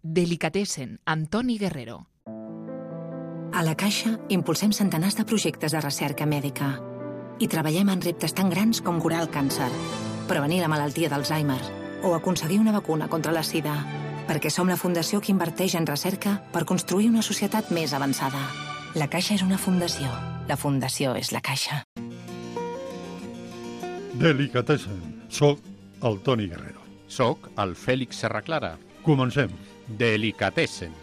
Delicatessen, amb Toni Guerrero. A la Caixa impulsem centenars de projectes de recerca mèdica i treballem en reptes tan grans com curar el càncer, prevenir la malaltia d'Alzheimer o aconseguir una vacuna contra la sida, perquè som la fundació que inverteix en recerca per construir una societat més avançada. La Caixa és una fundació. La fundació és la Caixa. Delicatessen. Soc el Toni Guerrero. Soc el Fèlix Serraclara. Comencem. Delicatessen.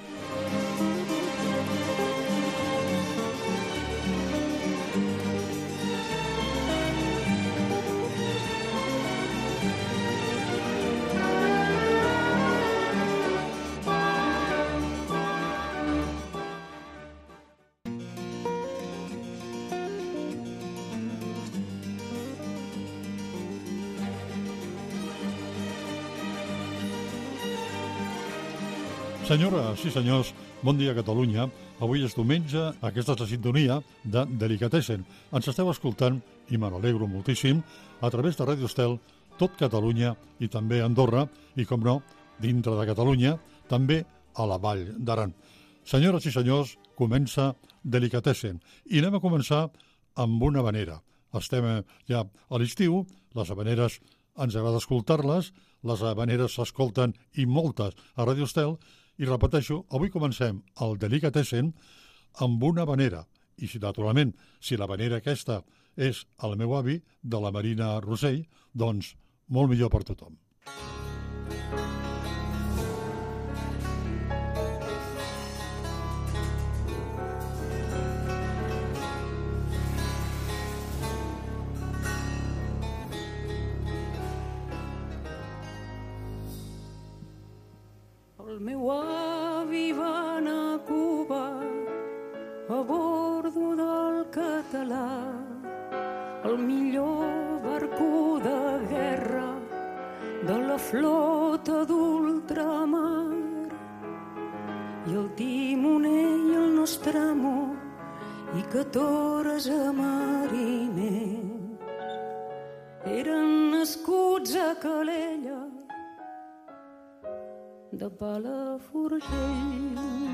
Senyores i senyors, bon dia Catalunya. Avui és diumenge, aquesta és la sintonia de Delicatessen. Ens esteu escoltant, i me n'alegro moltíssim, a través de Ràdio Estel, tot Catalunya i també Andorra, i com no, dintre de Catalunya, també a la Vall d'Aran. Senyores i senyors, comença Delicatessen. I anem a començar amb una habanera. Estem ja a l'estiu, les habaneres ens agrada escoltar-les, les habaneres s'escolten i moltes a Ràdio Estel. I repeteixo, avui comencem el Delicatessen amb una habanera. I si, naturalment, si l'habanera aquesta és el meu avi, de la Marina Rosell, doncs molt millor per tothom. El meu avi va anar a Cuba a bordo del Català, el millor barco de guerra de la flota d'ultramar. I el timoner i el nostre amor i 14 mariners eren nascuts a Calella de Palafrugell.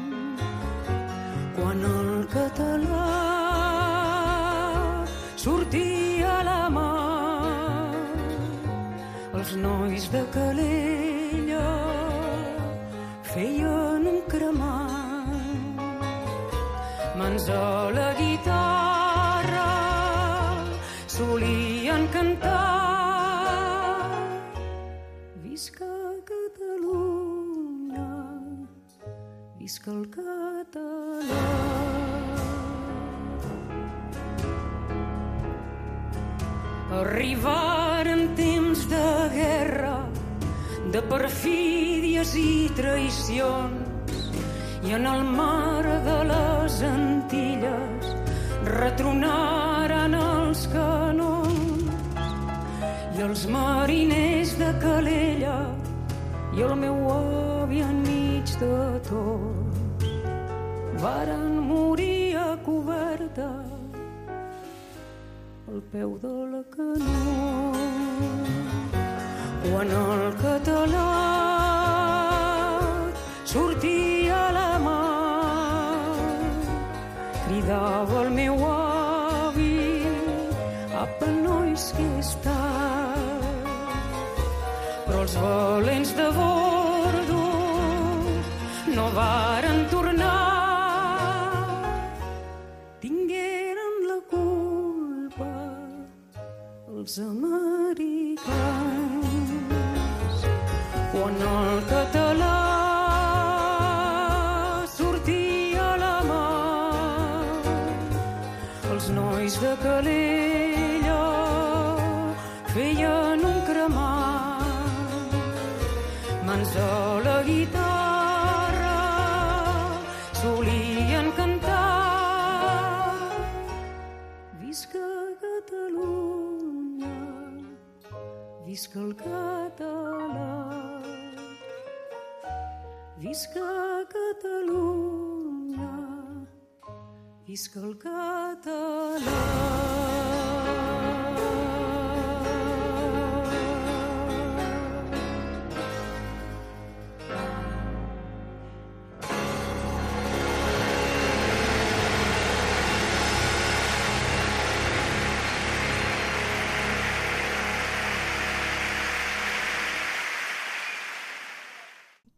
Quan el català sortia a la mar, els nois de Calella feien un cremat. Mans a la guitarra solien cantar Visca Catalunya, visca el català. Arribaren temps de guerra, de perfídies i traïcions, i en el mar de les Antilles retronaren els canons, i els mariners de Calella i el meu avi enmig de tot varen morir a coberta al peu de la canó. Quan el català sortia a la mar, cridava el meu avi: apa, nois, que està. Però els valents de bordo no varen tornar, tingueren la culpa els americans. Quan el català sortia a la mar, els nois de Calella feien un cremat. Mans a la guitarra solien cantar Visca Catalunya, visca el català, visca Catalunya, visca el català.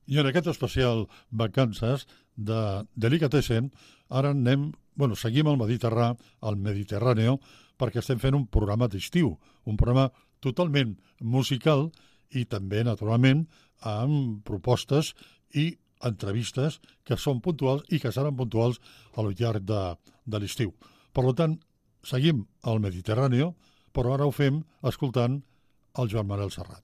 I en aquest especial vacances de Delicatessen, ara seguim al Mediterráneo, perquè estem fent un programa d'estiu, un programa totalment musical i també, naturalment, amb propostes i entrevistes que són puntuals i que seran puntuals al llarg de l'estiu. Per tant, seguim al Mediterráneo, però ara ho fem escoltant el Joan Manel Serrat.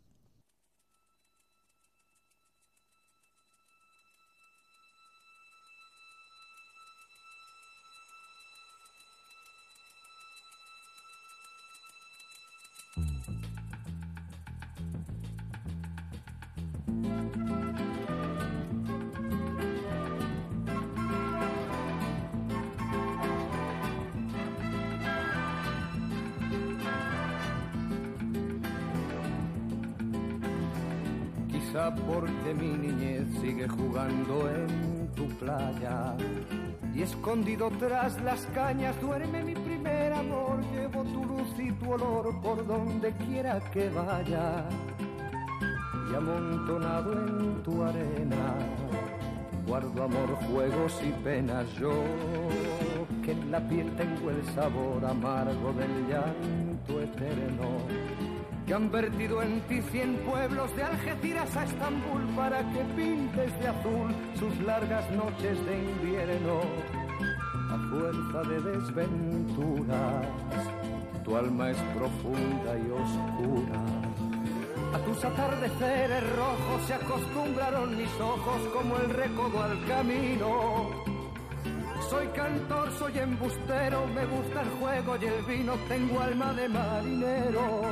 Porque mi niñez sigue jugando en tu playa y escondido tras las cañas duerme mi primer amor. Llevo tu luz y tu olor por donde quiera que vaya y amontonado en tu arena guardo amor, juegos y penas. Yo que en la piel tengo el sabor amargo del llanto eterno que han vertido en ti 100 pueblos de Algeciras a Estambul para que pintes de azul sus largas noches de invierno. A fuerza de desventuras, tu alma es profunda y oscura. A tus atardeceres rojos se acostumbraron mis ojos como el recodo al camino. Soy cantor, soy embustero, me gusta el juego y el vino, tengo alma de marinero.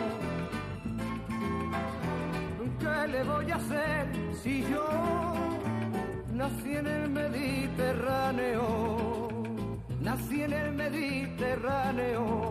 ¿Qué le voy a hacer si yo nací en el Mediterráneo? Nací en el Mediterráneo.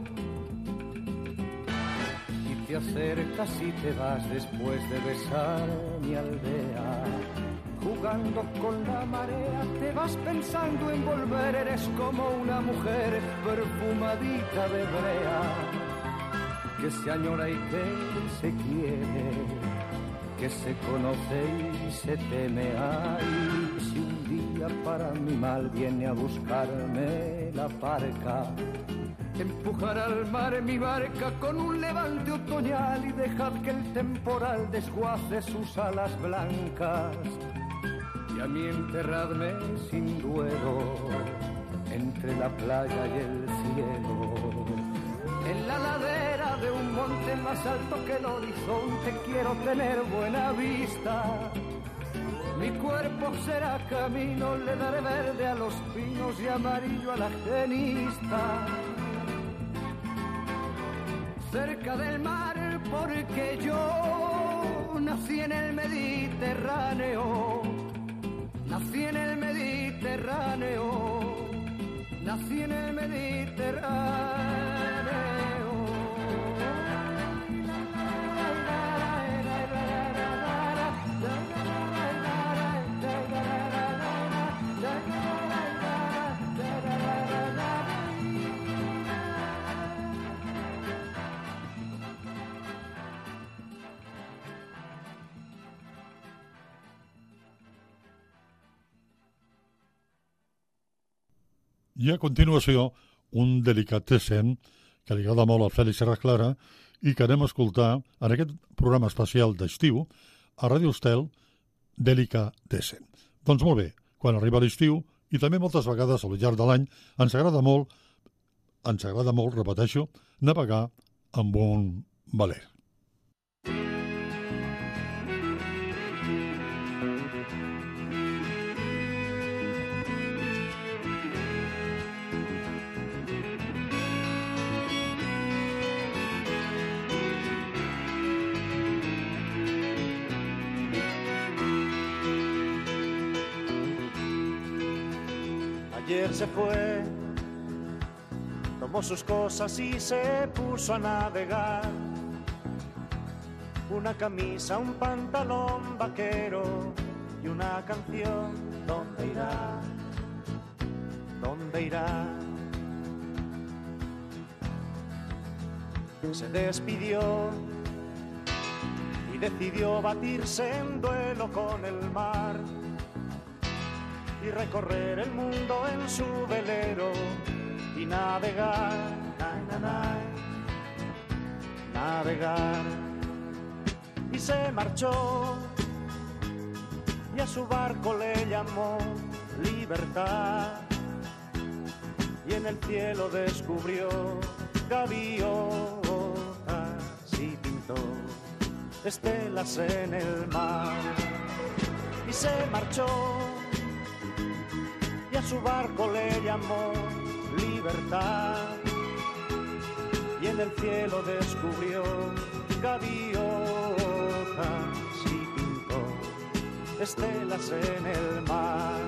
Y te acercas y te vas después de besar mi aldea. Jugando con la marea, te vas pensando en volver, eres como una mujer perfumadita de brea, que se añora y que se quiere, que se conoce y se teme. Ay, si un día para mi mal viene a buscarme la parca, empujar al mar mi barca con un levante otoñal y dejad que el temporal desguace sus alas blancas. Y a mí enterradme sin duelo entre la playa y el cielo, en la ladera de un monte más alto que el horizonte. Quiero tener buena vista, mi cuerpo será camino, le daré verde a los pinos y amarillo a la genista. Cerca del mar porque yo nací en el Mediterráneo. Nací en el Mediterráneo, nací en el Mediterráneo. I a continuació, un Delicatessen que li agrada molt al Fèlix Serraclara i que anem a escoltar en aquest programa especial d'estiu a Ràdio Estel, Delicatessen. Doncs molt bé, quan arriba l'estiu i també moltes vegades al llarg de l'any ens agrada molt, repeteixo, navegar amb un veler. Ayer se fue, tomó sus cosas y se puso a navegar. Una camisa, un pantalón vaquero y una canción. ¿Dónde irá? ¿Dónde irá? Se despidió y decidió batirse en duelo con el mar y recorrer el mundo en su velero y navegar, navegar. Y se marchó y a su barco le llamó Libertad, y en el cielo descubrió gaviotas y pintó estelas en el mar. Y se marchó y a su barco le llamó Libertad, y en el cielo descubrió gaviotas y pintó estelas en el mar.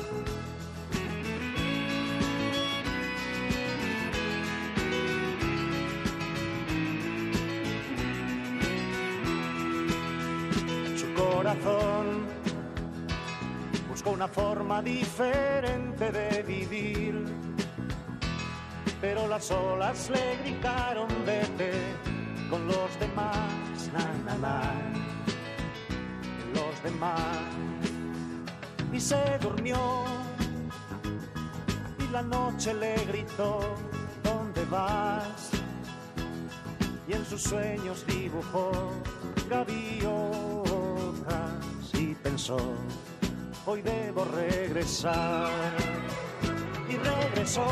Su corazón buscó una forma diferente de vivir, pero las olas le gritaron vete con los demás, los demás. Y se durmió y la noche le gritó ¿dónde vas? Y en sus sueños dibujó gaviotas y pensó hoy debo regresar. Y regresó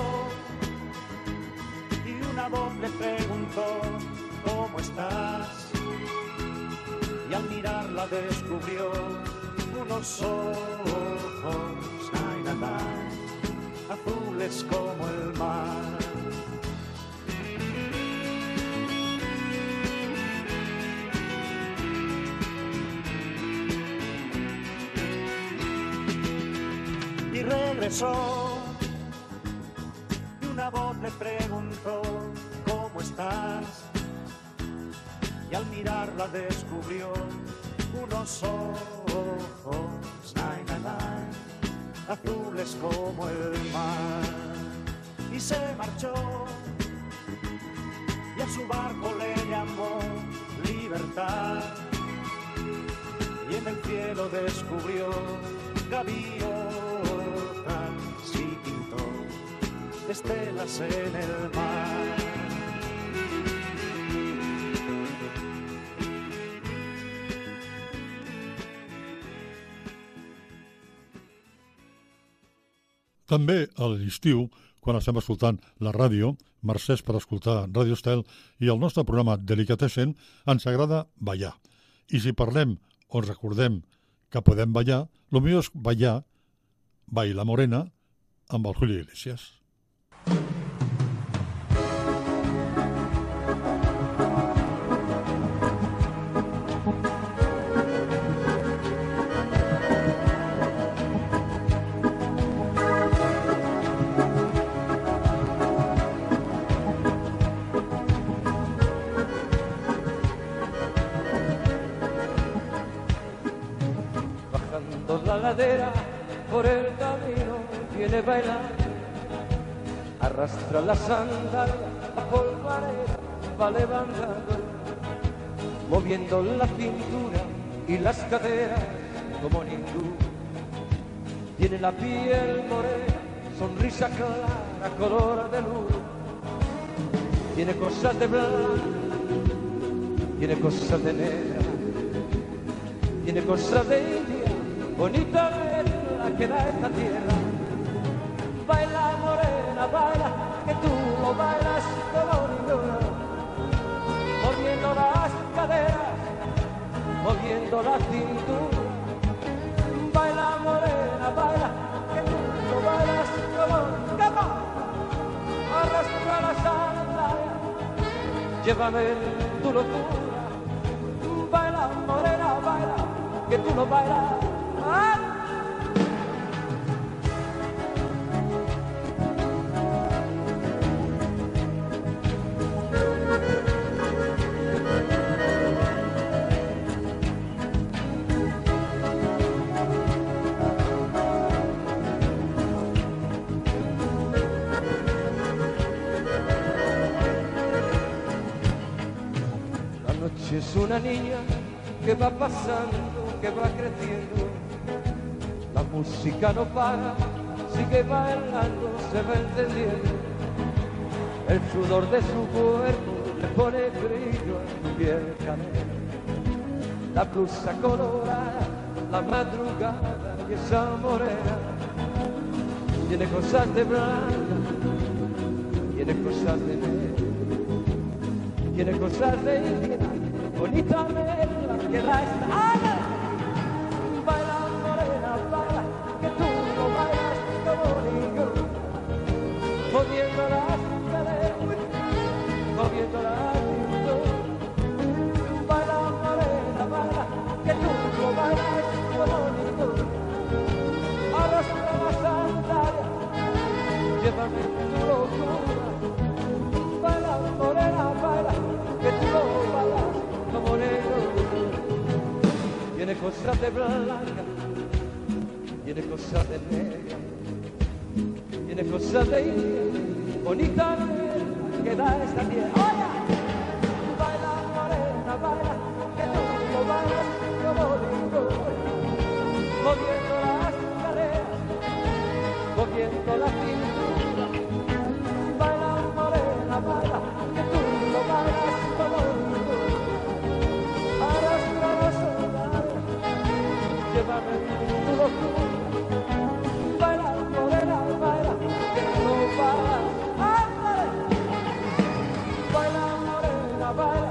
y una voz le preguntó ¿cómo estás? Y al mirarla descubrió unos ojos azules como el mar. Y regresó y una voz le preguntó ¿cómo estás? Y al mirarla descubrió unos ojos azules como el mar. Y se marchó y a su barco le llamó Libertad, y en el cielo descubrió gaviotas y pintó estelas en el mar. També a l'estiu, quan estem escoltant la ràdio, mercès per escoltar Radio Estel i el nostre programa Delicatessen, ens agrada ballar. I si parlem o recordem que podem ballar, el millor és ballar Baila Morena amb el Julio Iglesias. Por el camino viene bailando, arrastra la sandalia, la polvareda va levantando, moviendo la cintura y las caderas como ningún. Tiene la piel morena, sonrisa clara, color de luz. Tiene cosas de blanco, tiene cosas de negra, tiene cosas de india, bonita la que da esta tierra. Baila morena, baila, que tú lo bailas como ninguna, moviendo las caderas, moviendo la cintura. Baila morena, baila, que tú lo bailas como ninguna, arrastra la sandalia, llévame tu locura. Baila morena, baila, que tú lo bailas. ¡Ah! La noche es una niña que va pasando, que va creciendo. La música no para, sigue bailando, se va encendiendo. El sudor de su cuerpo le pone brillo a su piel canela. La blusa colorada, la madrugada y esa morena. Tiene cosas de blanca, tiene cosas de negra, tiene cosas de india, bonita negra que da esta ala. Baila morena, baila, que tú no bailas como ningún, moviendo las caderas, moviendo las cinturas. Baila morena, baila, que tú no bailas como ningún. Arrastra la sandalia, llévame tu locura. Baila morena, baila, que tú no bailas como ningún. Tiene cosas de blanca, tiene cosas de negra, tiene cosas de india, bonita negra que da esta tierra. ¡Oye! Baila morena, baila, que tú no bailas como ningún, moviendo las caderas, moviendo la cintura. Baila morena, baila, que tú no bailas como ningún. Arrastra los soldados, llévame tu locura. Baila morena, baila, que tú no bailas. ¡Ándale! Baila morena, baila.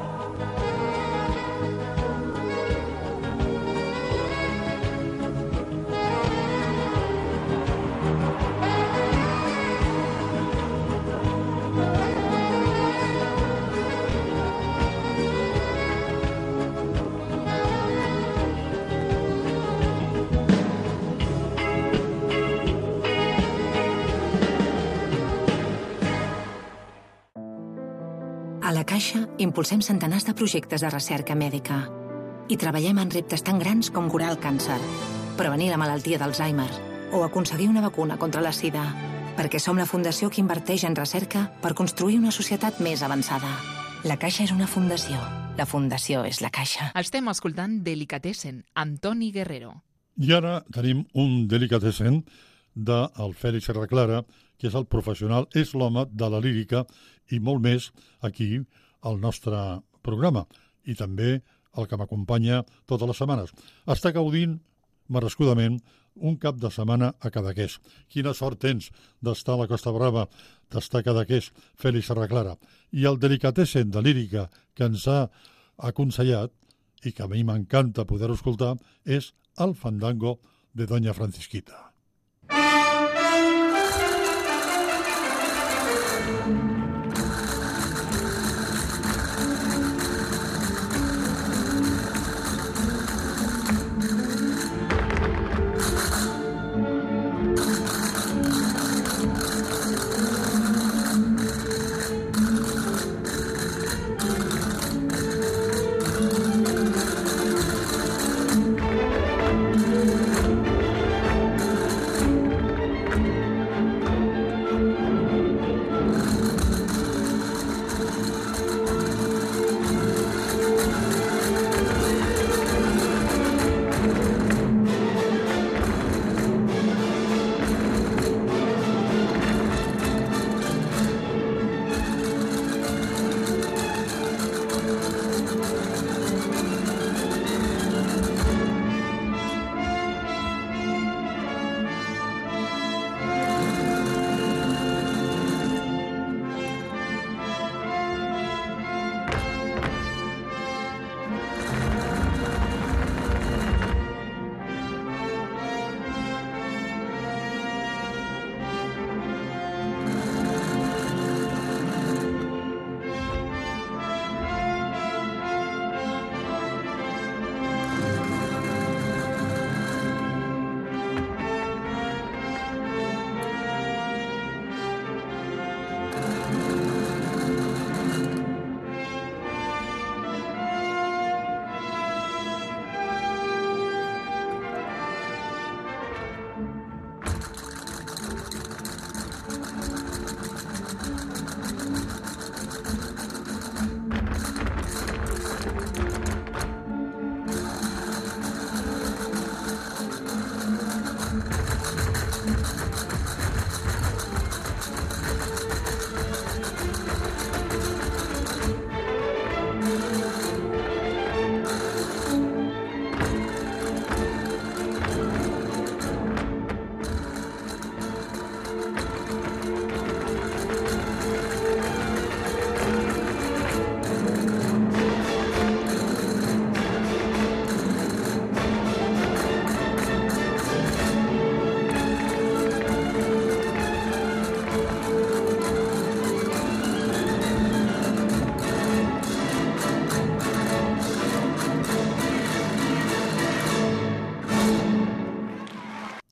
A la Caixa impulsem centenars de projectes de recerca mèdica i treballem en reptes tan grans com curar el càncer, prevenir la malaltia d'Alzheimer o aconseguir una vacuna contra la sida, perquè som la fundació que inverteix en recerca per construir una societat més avançada. La Caixa és una fundació. La fundació és la Caixa. Estem escoltant Delicatessen, amb Toni Guerrero. I ara tenim un delicatessen del Fèlix Serraclara, que és el professional, és l'home de la lírica i molt més aquí al nostre programa i també el que m'acompanya totes les setmanes. Està gaudint merescudament un cap de setmana a Cadaqués. Quina sort tens d'estar a la Costa Brava, d'estar a Cadaqués, Fèlix Serraclara. I el delicatessen de lírica que ens ha aconsellat i que a mi m'encanta poder-ho escoltar és el fandango de Doña Francisquita.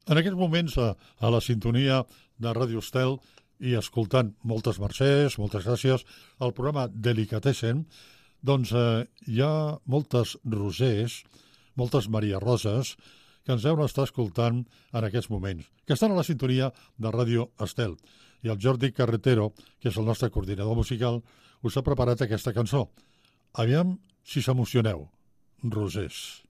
En aquests moments, a la sintonia de Ràdio Estel i escoltant moltes mercès, moltes gràcies, al programa Delicatessen, doncs hi ha moltes Rosers, moltes Maria Roses, que ens deuen estar escoltant en aquests moments, que estan a la sintonia de Ràdio Estel. I el Jordi Carretero, que és el nostre coordinador musical, us ha preparat aquesta cançó. Aviam si s'emocioneu, Rosers.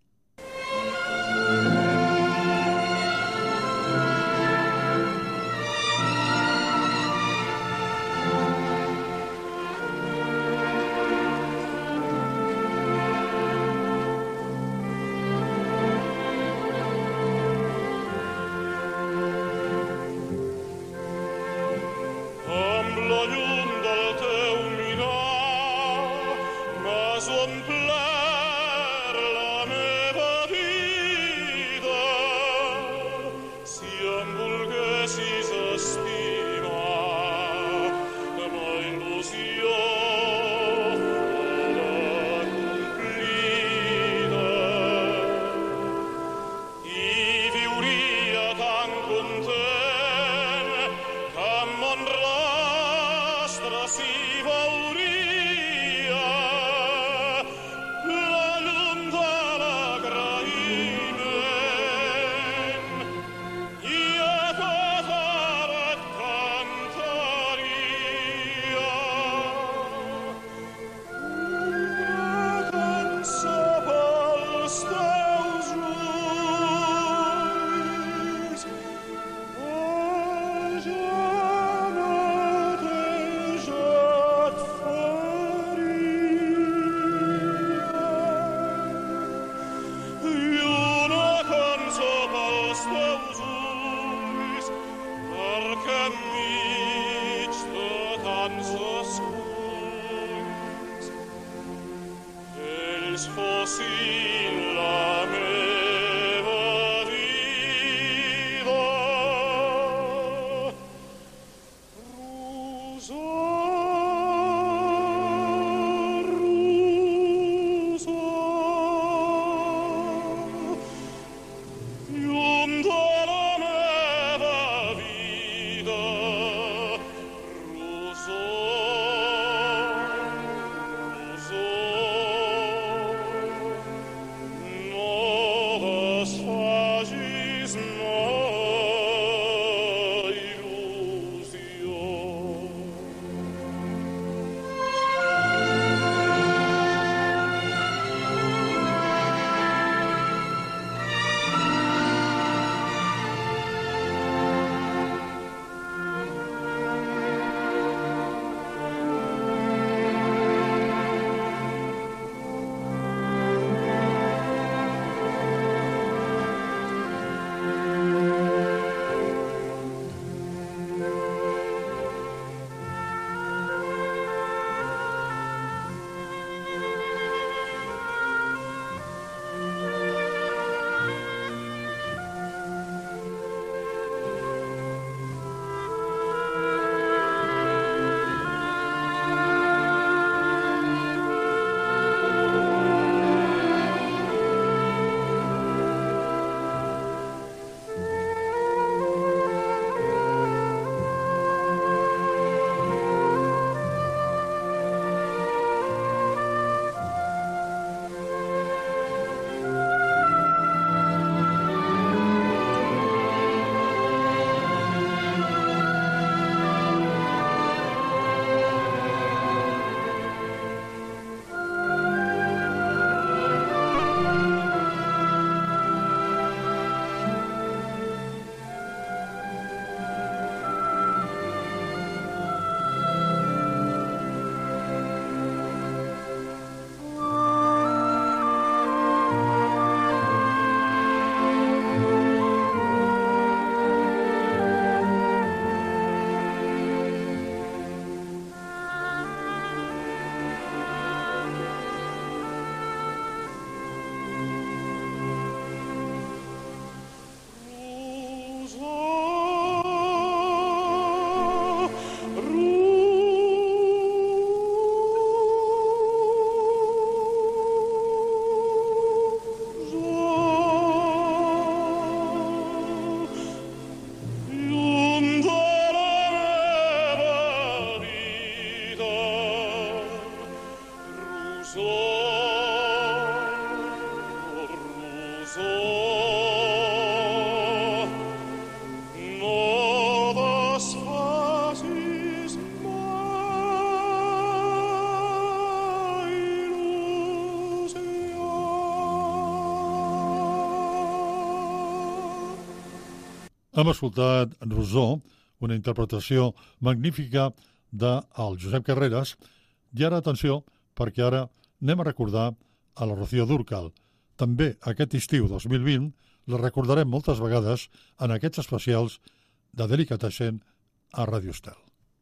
Hem escoltat Rousseau, una interpretació magnífica del Josep Carreras, i ara, atenció, perquè ara anem a recordar a la Rocío Dúrcal. També aquest estiu 2020 la recordarem moltes vegades en aquests especials de Delicatessen a Radio Estel.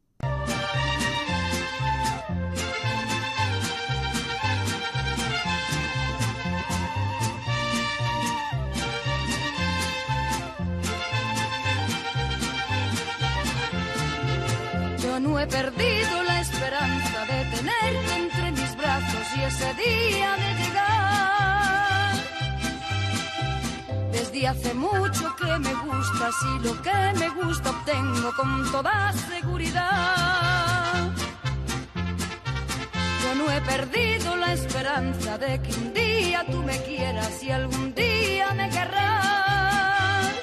No he perdido la esperanza de tenerte entre mis brazos y ese día de llegar. Desde hace mucho que me gustas y lo que me gusta obtengo con toda seguridad. Yo no he perdido la esperanza de que un día tú me quieras y algún día me querrás.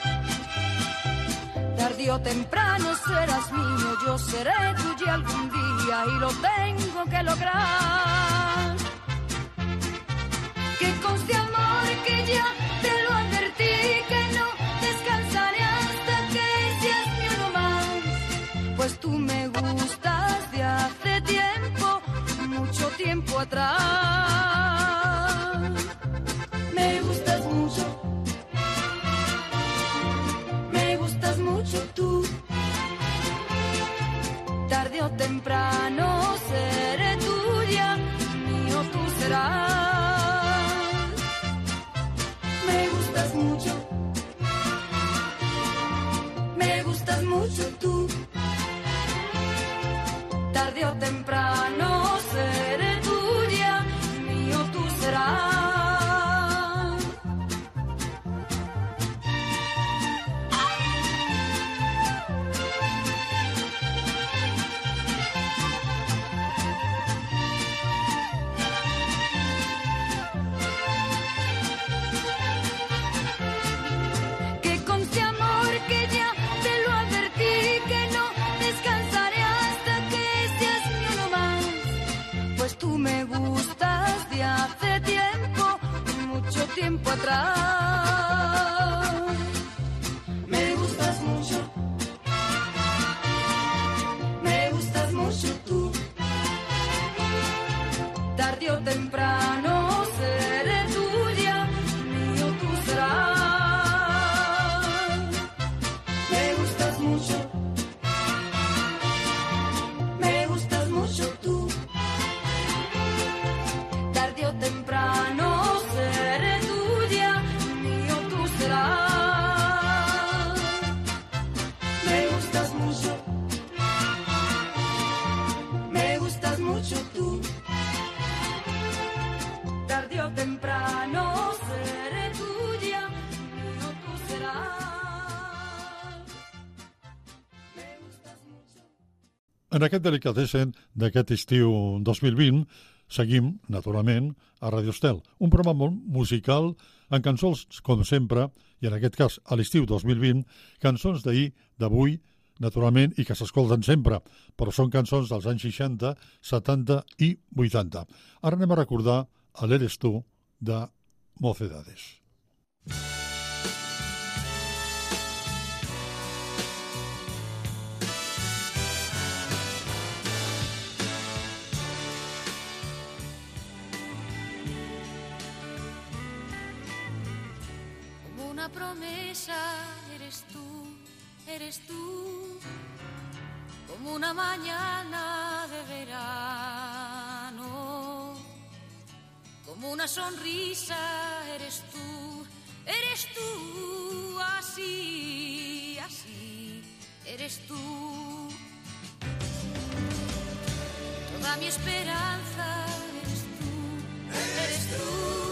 Tarde o temprano serás mío, yo seré tuya algún día y lo tengo que lograr. Que conste amor que ya te lo advertí, que no descansaré hasta que seas mi uno más. Pues tú me gustas de hace tiempo, mucho tiempo atrás. Me gustas mucho. Mucho tú, tarde o temprano seré tuya, mío tú serás. Me gustas mucho tú, tarde o temprano seré tuya, mío tú serás. Tú me gustas de hace tiempo, mucho tiempo atrás. Me gustas mucho tú, tarde o temprano seré tuya, mío tú serás. Me gustas mucho tú. Temprano seré tuya, mío tú serás. Me gustas mucho tú. Tarde o temprano seré tuya, mío tú serás. Me gustas mucho. En aquest Delicatessen d'aquest estiu 2020 seguim, naturalment, a Radio Estel, un programa molt musical en cançons, com sempre, i en aquest cas a l'estiu 2020, cançons d'ahir, d'avui, naturalment, i que s'escolten sempre, però són cançons dels anys 60, 70 i 80. Ara anem a recordar a l'Eres tu de Mocedades. Promesa eres tú, como una mañana de verano, como una sonrisa eres tú, así, eres tú, toda mi esperanza eres tú,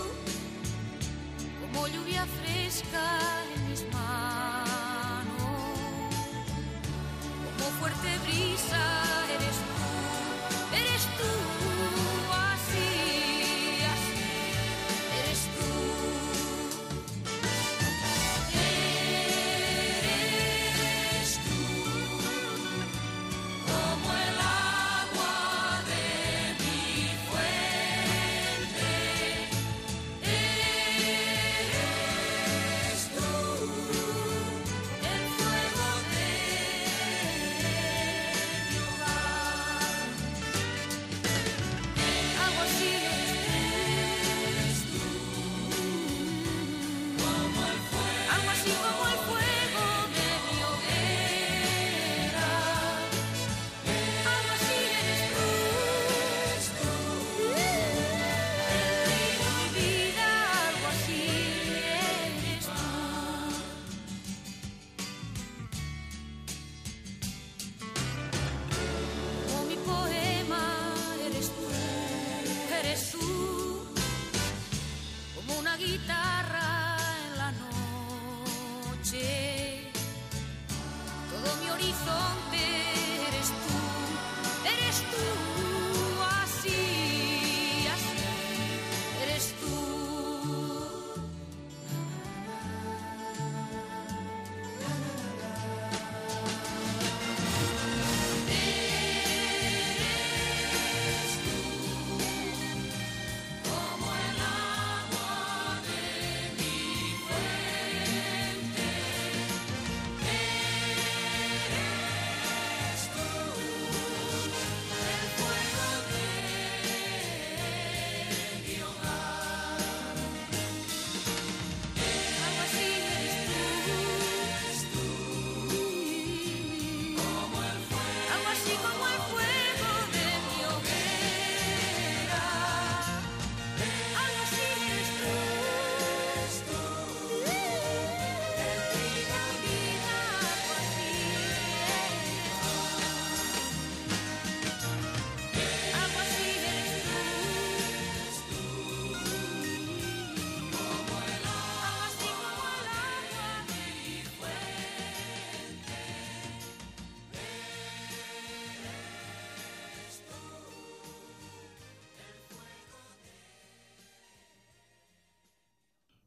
como lluvia fresca en mis manos, como fuerte brisa eres tú, así, eres tú. Eres tú, como el agua de mi fuente. Eres tú.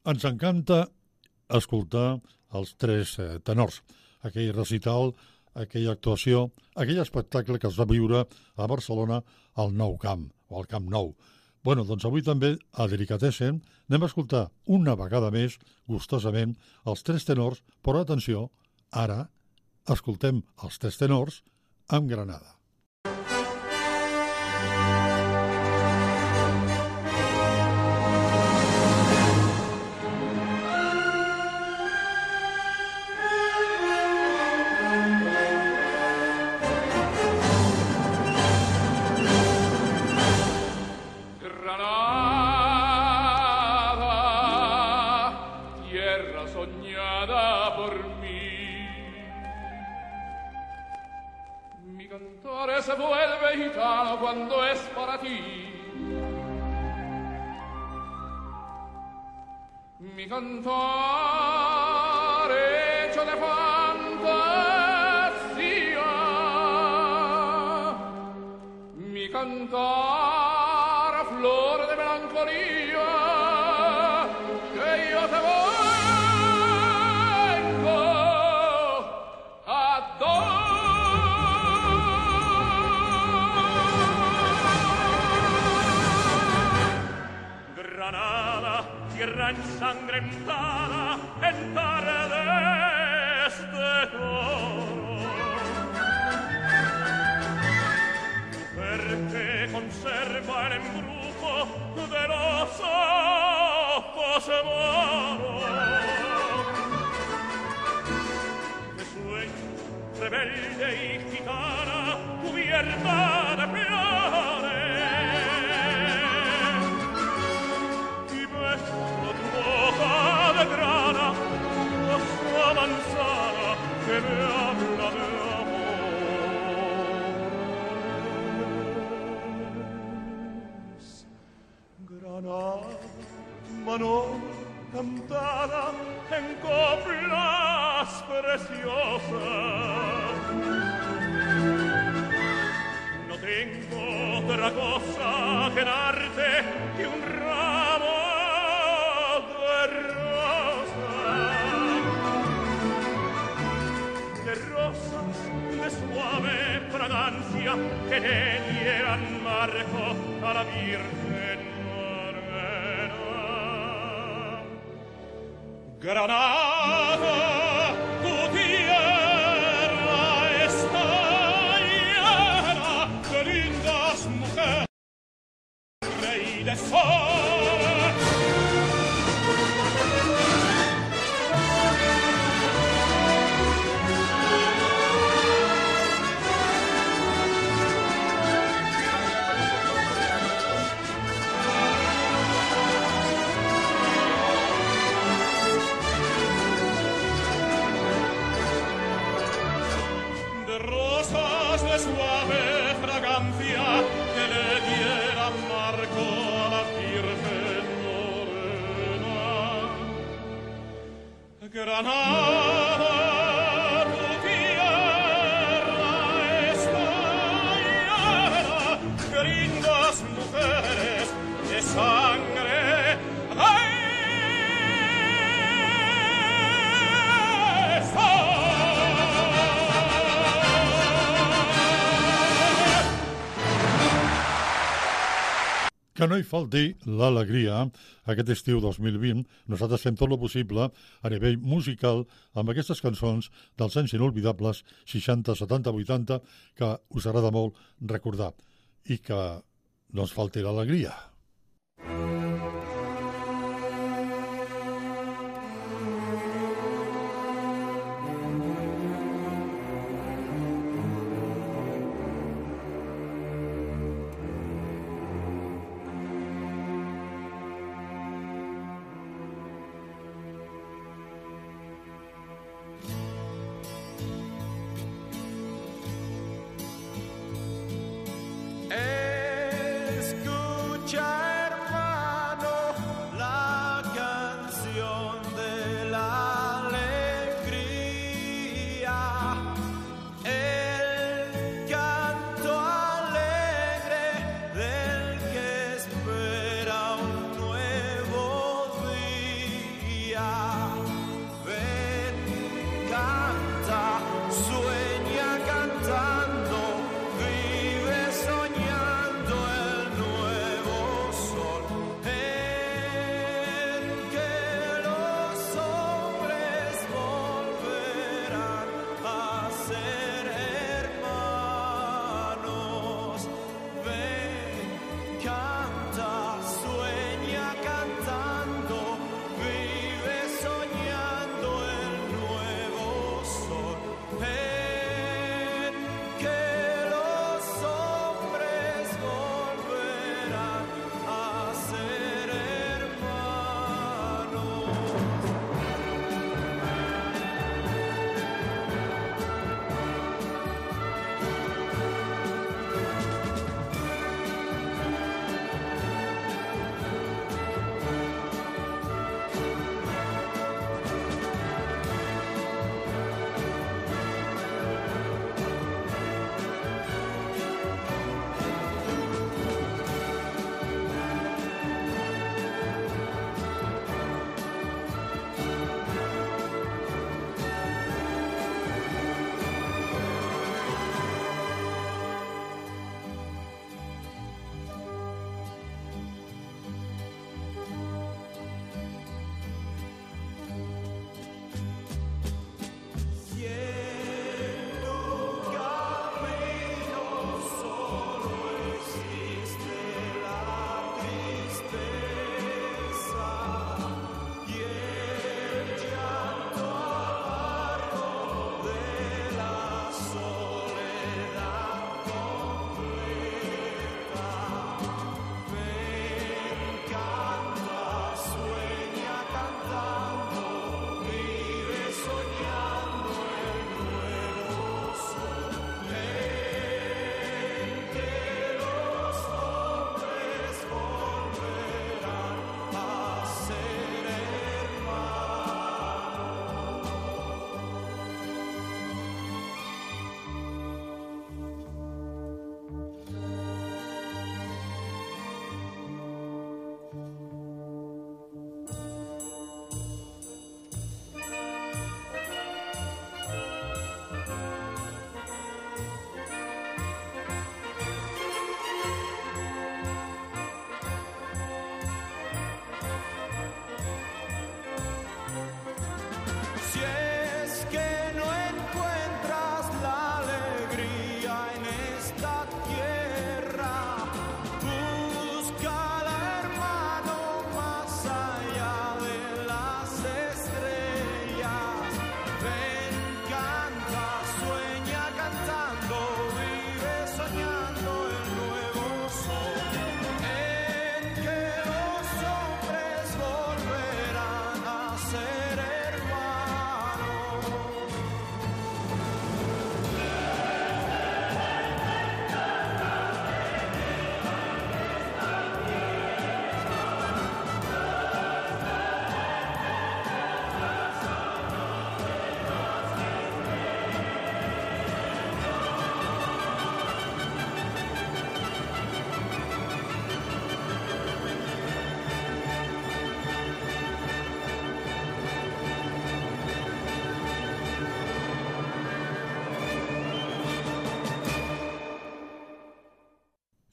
Ens encanta escoltar els tres tenors, aquell recital, aquella actuació, aquell espectacle que es va viure a Barcelona al Nou Camp, o al Camp Nou. Bueno, doncs avui també a Delicatessen anem a escoltar una vegada més, gustosament, els tres tenors, però atenció, ara escoltem els tres tenors amb Granada. Se vuelve gitano cuando es para ti. Mi cantar hecho de fantasía, mi cantar a flor de melancolía, que yo te vengo a dar. Tierra ensangrentada en tardes de oro, mujer que conserva el embrujo de los ojos moros, que sueña rebelde y gitana cubierta de flores. De grana, cosa manzana que me habla de amores. Granada, mano cantada en coplas preciosas. No tengo otra cosa que darte que un ramo rosas de suave fragancia que le dieran marco a la Virgen Morena. Granada, tu tierra está llena de lindas mujeres y de sol. Suave fragancia que le diera marco a la Virgen Morena. Granada, tu tierra está llena de lindas mujeres de sangre. Que no hi falti l'alegria aquest estiu 2020. Nosaltres fem tot el possible a nivell musical amb aquestes cançons dels anys inolvidables 60, 70, 80 que us agrada molt recordar i que no ens falti l'alegria. Escucha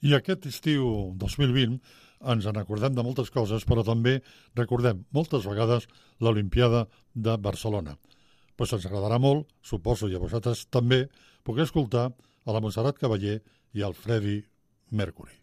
I aquest estiu 2020 ens en recordem de moltes coses, però també recordem moltes vegades l'Olimpiada de Barcelona. Pues ens agradarà molt, suposo, i a vosaltres també, poder escoltar a la Montserrat Cavaller i al Freddie Mercury.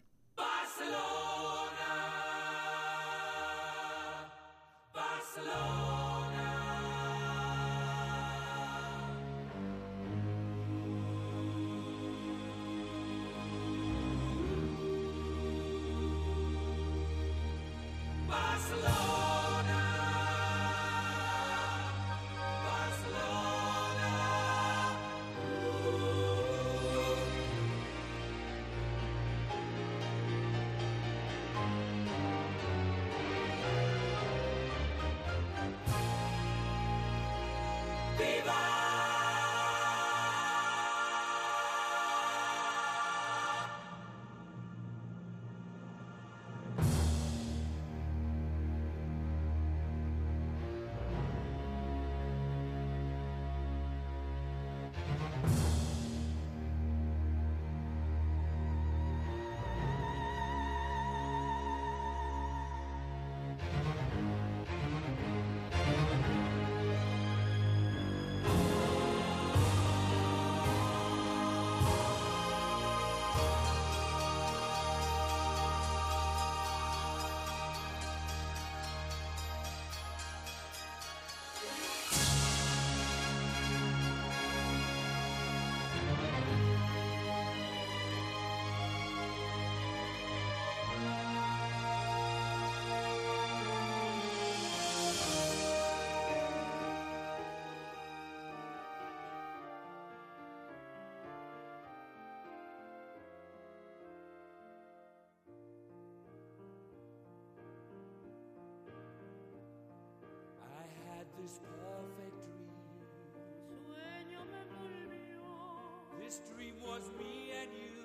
This perfect dream. Sueño me volvió. This dream was me and you.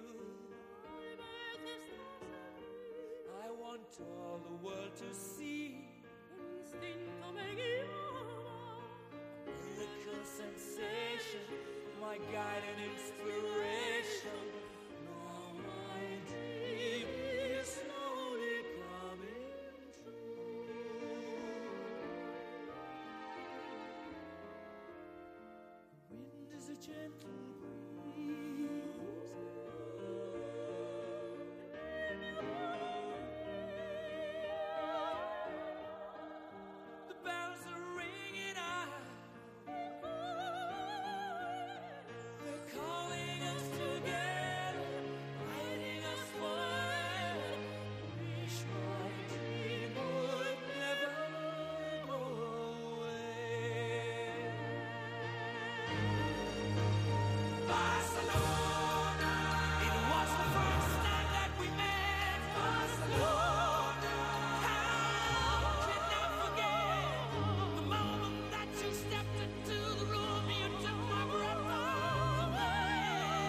I want all the world to see. Instinto me guiaba. Miracle sensation, my guide and inspiration. Now my dream is slowly coming true. Wind is a gentle breeze. The bells are ringing out. They're calling us together, guiding us forever. Wish my dream would never go away. Barcelona, it was the first time that we met. Barcelona, how can I forget the moment that you stepped into the room? You took my breath away.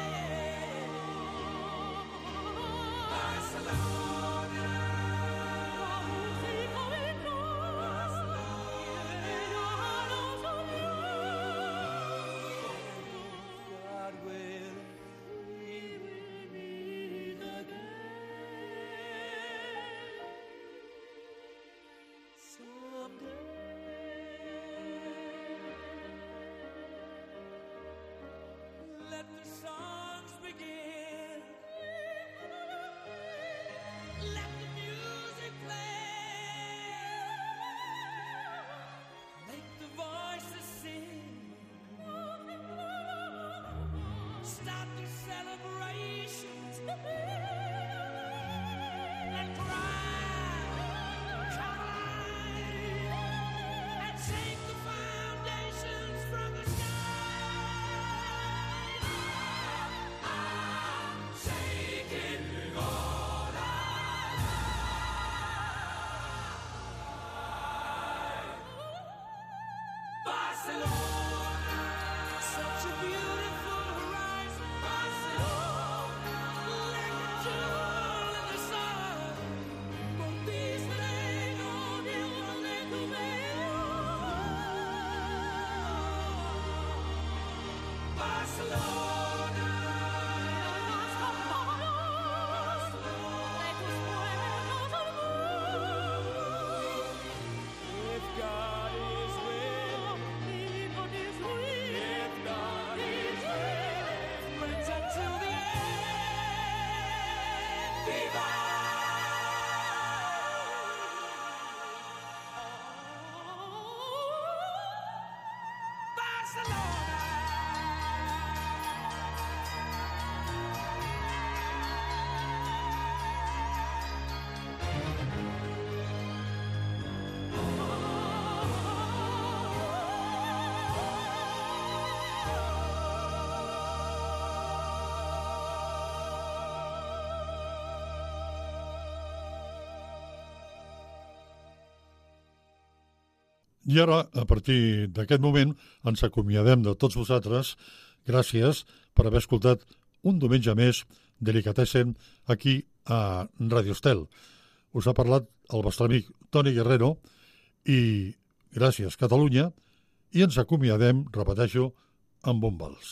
Barcelona, God will we meet again someday. Let the songs begin. Let the music play. Make the voices sing. Start the celebrations and cry and shake the foundations from the sky. I'm shaking all Barcelona, such a beautiful horizon. Barcelona, like a jewel in the sun. Conquístame, oh Dios, de tu Barcelona, I ara, a partir d'aquest moment, ens acomiadem de tots vosaltres. Gràcies per haver escoltat un diumenge més Delicatessen aquí a Radio Estel. Us ha parlat el vostre amic Toni Guerrero i gràcies, Catalunya, i ens acomiadem, repeteixo, amb un vals.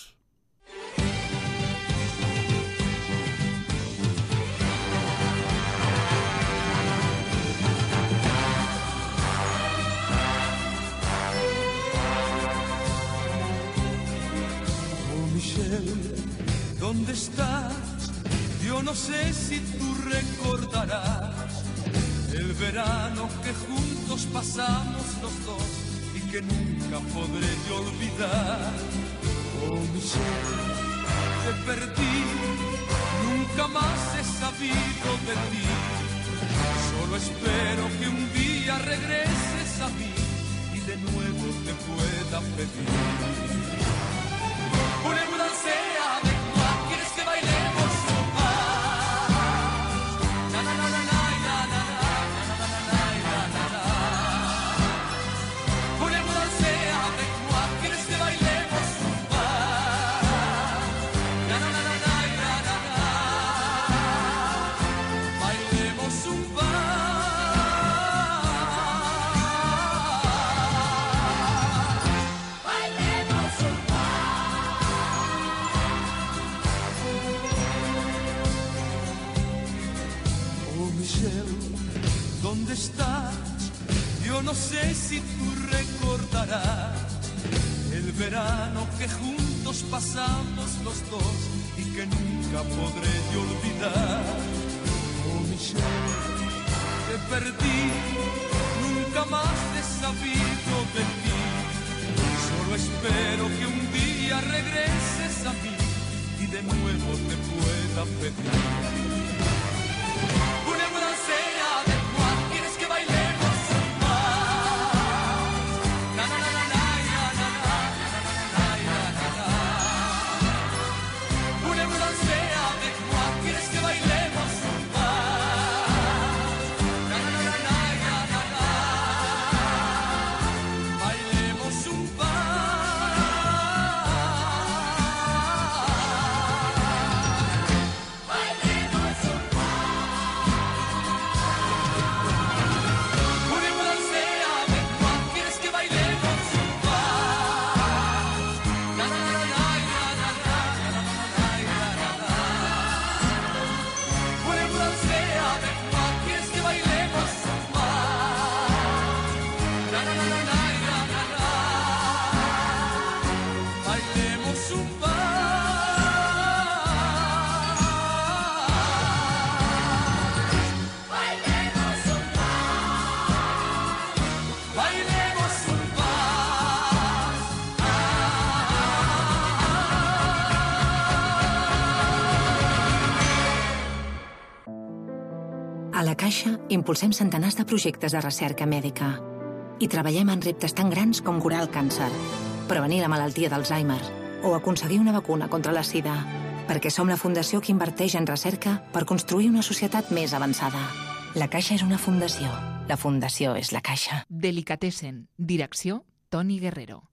Oh, Michelle, ¿dónde estás? Yo no sé si tú recordarás el verano que juntos pasamos los dos y que nunca podré yo olvidar. Oh, Michelle, te perdí, nunca más he sabido de ti. Solo espero que un día regreses a mí y de nuevo te pueda pedir. Voulez-vous danser avec moi? ¿Quieres que bailemos un vals? Na na na na na na na na na na na na. Voulez-vous danser avec moi? ¿Quieres que bailemos un vals? Na na na na na na na na. Bailemos un ¿dónde estás? Yo no sé si tú recordarás el verano que juntos pasamos los dos y que nunca podré yo olvidar. Oh, Michelle, te perdí, nunca más he sabido de ti. Solo espero que un día regreses a mí y de nuevo te pueda pedir. Voulez-vous danser avec moi? ¿Quieres que bailemos un vals? Na na na na na na na na na na na. Voulez-vous danser avec moi? ¿Quieres que bailemos un vals? Na na na na na na na. Bailemos un A la Caixa impulsem centenars de projectes de recerca mèdica i treballem en reptes tan grans com curar el càncer, prevenir la malaltia d'Alzheimer o aconseguir una vacuna contra la sida, perquè som la fundació que inverteix en recerca per construir una societat més avançada. La Caixa és una fundació. La fundació és la Caixa. Delicatessen. Direcció Toni Guerrero.